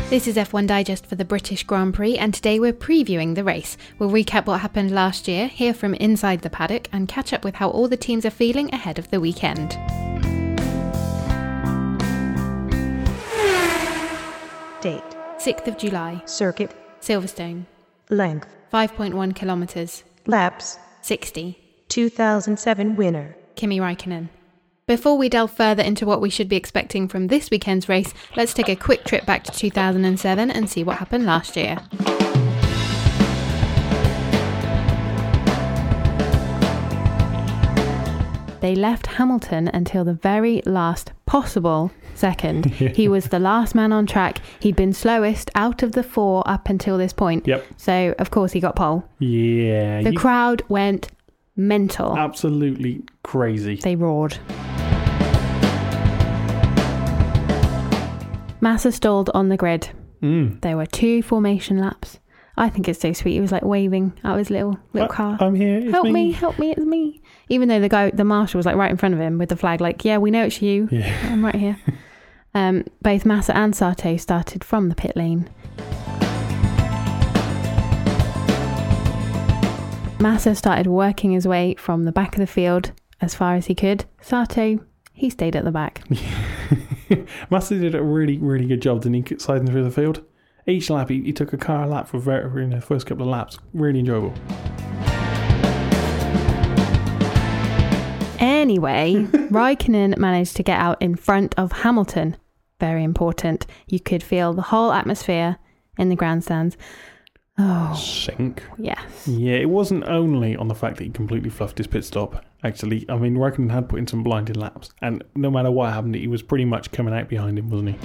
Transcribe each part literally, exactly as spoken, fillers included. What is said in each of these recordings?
This is F one Digest for the British Grand Prix, and today we're previewing the race. We'll recap what happened last year, hear from inside the paddock, and catch up with how all the teams are feeling ahead of the weekend. Date: sixth of July. Circuit: Silverstone. Length: five point one kilometres. Laps: sixty. two thousand seven winner: Kimi Räikkönen. Before we delve further into what we should be expecting from this weekend's race, let's take a quick trip back to two thousand seven and see what happened last year. They left Hamilton until the very last possible second. He was the last man on track. He'd been slowest out of the four up until this point. Yep. So, of course, he got pole. Yeah. The you... crowd went mental. Absolutely crazy. They roared. Massa stalled on the grid. Mm. There were two formation laps. I think it's so sweet. He was like waving out his little little I, car. I'm here. It's help me. me, help me, it's me. Even though the guy, the marshal, was like right in front of him with the flag, like, yeah, we know it's you. Yeah. I'm right here. um, both Massa and Sato started from the pit lane. Massa started working his way from the back of the field as far as he could. Sato, he stayed at the back. Massa did a really, really good job, didn't he, sliding through the field? Each lap, he, he took a car a lap for very, in the first couple of laps. Really enjoyable. Anyway, Räikkönen managed to get out in front of Hamilton. Very important. You could feel the whole atmosphere in the grandstands. Oh. Sink. Yes. Yeah, it wasn't only on the fact that he completely fluffed his pit stop, actually. I mean, Räikkönen had put in some blinded laps, and no matter what happened, he was pretty much coming out behind him, wasn't he?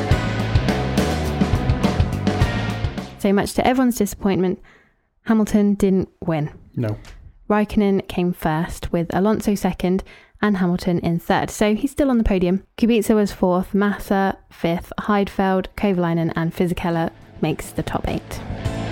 So much to everyone's disappointment, Hamilton didn't win. No. Räikkönen came first, with Alonso second and Hamilton in third. So he's still on the podium. Kubica was fourth, Massa fifth, Heidfeld, Kovalainen and Fisichella makes the top eight.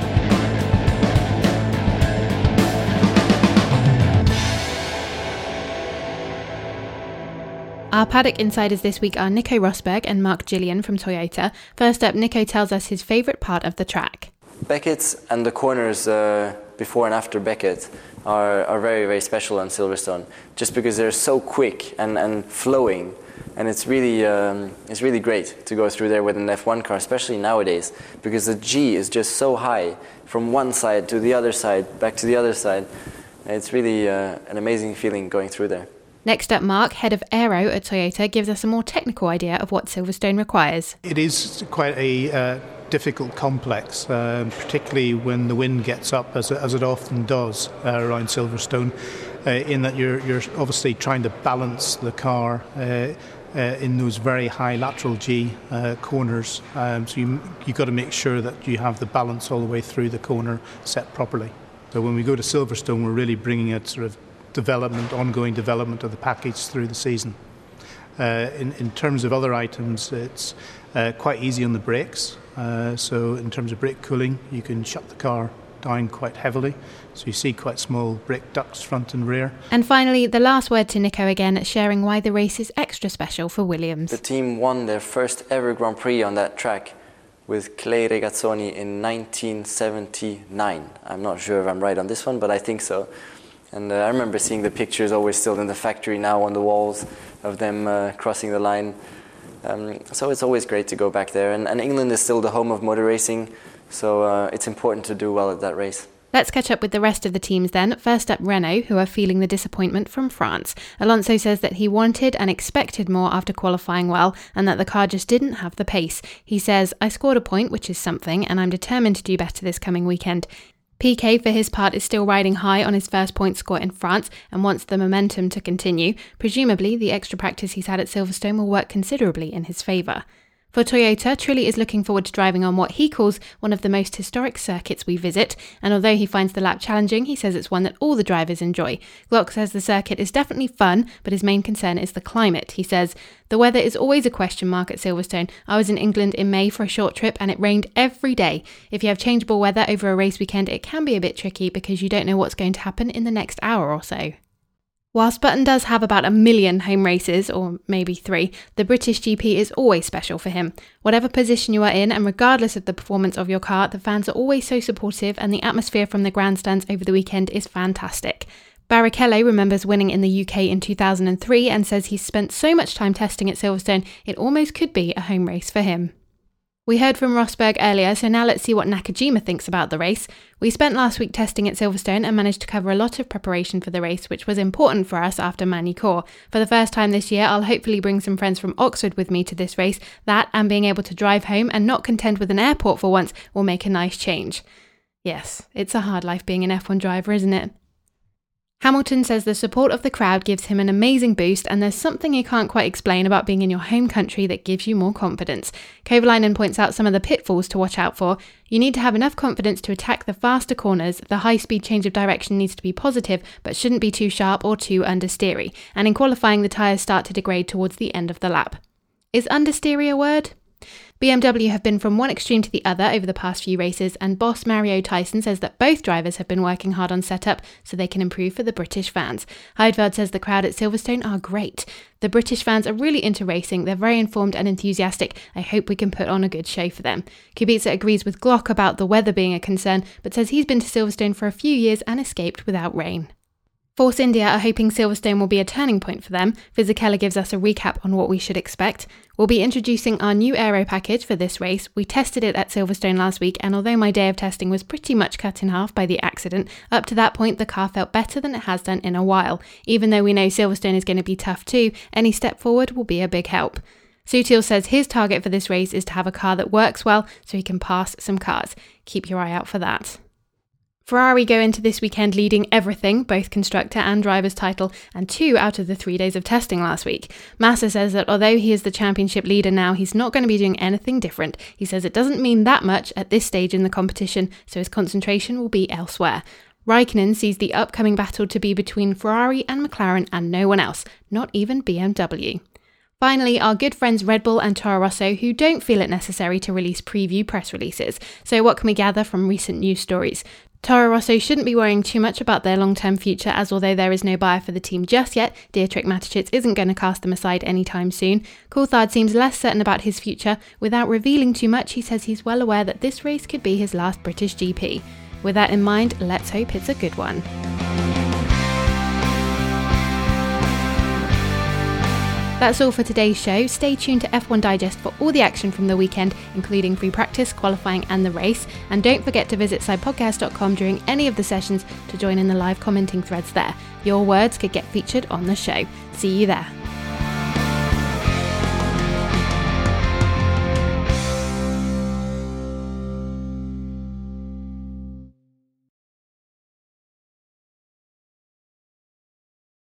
Our paddock insiders this week are Nico Rosberg and Mark Gillian from Toyota. First up, Nico tells us his favourite part of the track. Beckett and the corners uh, before and after Beckett are, are very, very special on Silverstone, just because they're so quick and, and flowing. And it's really, um, it's really great to go through there with an F one car, especially nowadays, because the G is just so high from one side to the other side, back to the other side. It's really uh, an amazing feeling going through there. Next up, Mark, head of Aero at Toyota, gives us a more technical idea of what Silverstone requires. It is quite a uh, difficult complex, uh, particularly when the wind gets up, as, as it often does uh, around Silverstone, uh, in that you're, you're obviously trying to balance the car uh, uh, in those very high lateral G uh, corners. Um, so you, you've got to make sure that you have the balance all the way through the corner set properly. So when we go to Silverstone, we're really bringing a sort of development, ongoing development of the package through the season. Uh, in, in terms of other items, it's uh, quite easy on the brakes. Uh, so in terms of brake cooling, you can shut the car down quite heavily. So you see quite small brake ducts front and rear. And finally, the last word to Nico again, sharing why the race is extra special for Williams. The team won their first ever Grand Prix on that track with Clay Regazzoni in nineteen seventy-nine. I'm not sure if I'm right on this one, but I think so. And uh, I remember seeing the pictures always still in the factory now on the walls of them uh, crossing the line. Um, so it's always great to go back there. And, and England is still the home of motor racing, so uh, it's important to do well at that race. Let's catch up with the rest of the teams then. First up, Renault, who are feeling the disappointment from France. Alonso says that he wanted and expected more after qualifying well, and that the car just didn't have the pace. He says, I scored a point, which is something, and I'm determined to do better this coming weekend. Piquet, for his part, is still riding high on his first point score in France and wants the momentum to continue. Presumably, the extra practice he's had at Silverstone will work considerably in his favour. For Toyota, Trulli is looking forward to driving on what he calls one of the most historic circuits we visit, and although he finds the lap challenging, he says it's one that all the drivers enjoy. Glock says the circuit is definitely fun, but his main concern is the climate. He says, the weather is always a question mark at Silverstone. I was in England in May for a short trip and it rained every day. If you have changeable weather over a race weekend, it can be a bit tricky because you don't know what's going to happen in the next hour or so. Whilst Button does have about a million home races, or maybe three, the British G P is always special for him. Whatever position you are in, and regardless of the performance of your car, the fans are always so supportive, and the atmosphere from the grandstands over the weekend is fantastic. Barrichello remembers winning in the U K in two thousand three and says he's spent so much time testing at Silverstone, it almost could be a home race for him. We heard from Rosberg earlier, so now let's see what Nakajima thinks about the race. We spent last week testing at Silverstone and managed to cover a lot of preparation for the race, which was important for us after Magny-Cours. For the first time this year, I'll hopefully bring some friends from Oxford with me to this race. That, and being able to drive home and not content with an airport for once, will make a nice change. Yes, it's a hard life being an F one driver, isn't it? Hamilton says the support of the crowd gives him an amazing boost, and there's something he can't quite explain about being in your home country that gives you more confidence. Kovalainen points out some of the pitfalls to watch out for. You need to have enough confidence to attack the faster corners, the high-speed change of direction needs to be positive but shouldn't be too sharp or too understeery, and in qualifying the tyres start to degrade towards the end of the lap. Is understeery a word? B M W have been from one extreme to the other over the past few races, and boss Mario Tyson says that both drivers have been working hard on setup so they can improve for the British fans. Heidfeld says the crowd at Silverstone are great. The British fans are really into racing, they're very informed and enthusiastic. I hope we can put on a good show for them. Kubica agrees with Glock about the weather being a concern, but says he's been to Silverstone for a few years and escaped without rain. Force India are hoping Silverstone will be a turning point for them. Fisichella gives us a recap on what we should expect. We'll be introducing our new aero package for this race. We tested it at Silverstone last week, and although my day of testing was pretty much cut in half by the accident, up to that point the car felt better than it has done in a while. Even though we know Silverstone is going to be tough too, any step forward will be a big help. Sutil says his target for this race is to have a car that works well so he can pass some cars. Keep your eye out for that. Ferrari go into this weekend leading everything, both constructor and driver's title, and two out of the three days of testing last week. Massa says that although he is the championship leader now, he's not going to be doing anything different. He says it doesn't mean that much at this stage in the competition, so his concentration will be elsewhere. Raikkonen sees the upcoming battle to be between Ferrari and McLaren and no one else, not even B M W. Finally, our good friends Red Bull and Toro Rosso, who don't feel it necessary to release preview press releases. So what can we gather from recent news stories? Toro Rosso shouldn't be worrying too much about their long-term future, as although there is no buyer for the team just yet, Dietrich Mateschitz isn't going to cast them aside anytime soon. Coulthard seems less certain about his future. Without revealing too much, he says he's well aware that this race could be his last British G P. With that in mind, let's hope it's a good one. That's all for today's show. Stay tuned to F one Digest for all the action from the weekend, including free practice, qualifying and the race. And don't forget to visit side podcast dot com during any of the sessions to join in the live commenting threads there. Your words could get featured on the show. See you there.